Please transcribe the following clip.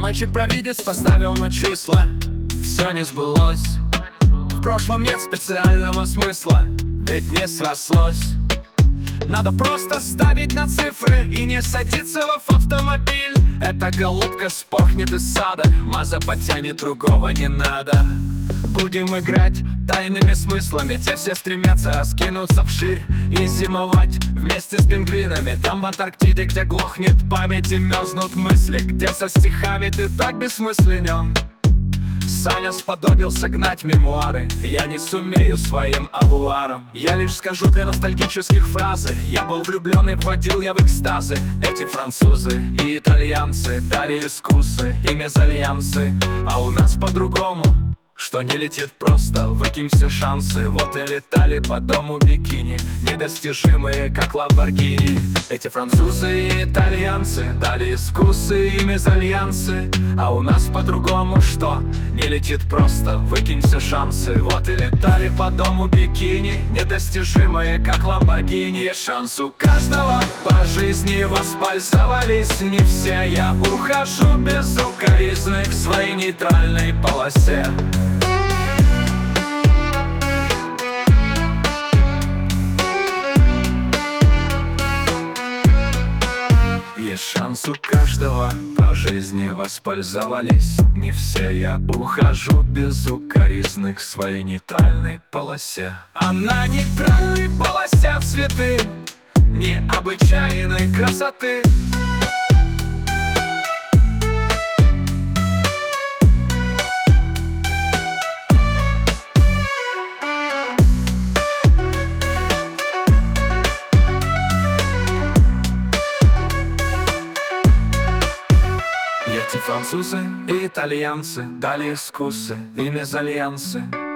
Мальчик-провидец поставил на числа, все не сбылось. В прошлом нет специального смысла, ведь не срослось. Надо просто ставить на цифры и не садиться в автомобиль. Эта голубка спорхнет из сада, маза потянет, другого не надо. Будем играть тайными смыслами, те все стремятся скинуться вширь и зимовать вместе с пингвинами. Там в Антарктиде, где глохнет память и мерзнут мысли, где со стихами ты так бессмысленен. Саня сподобился гнать мемуары, я не сумею своим авуаром. Я лишь скажу две ностальгических фразы: я был влюблен и вводил я в экстазы. Эти французы и итальянцы дали искусы и мезальянсы, а у нас по-другому. Что не летит просто, выкинь все шансы. Вот и летали по дому бикини, недостижимые, как Ламборгини. Эти французы и итальянцы дали искусы и мезальянсы, а у нас по-другому. Что не летит просто, выкинь все шансы. Вот и летали по дому бикини, недостижимые, как Ламборгини. Шанс у каждого, по жизни воспользовались не все. Я ухожу безукоризны к своей нейтральной полосе. Есть шанс у каждого, по жизни воспользовались не все. Я ухожу безукоризны к своей нейтральной полосе. А на нейтральной полосе цветы необычайной красоты. Эти французы и итальянцы дали искусы и мезальянсы,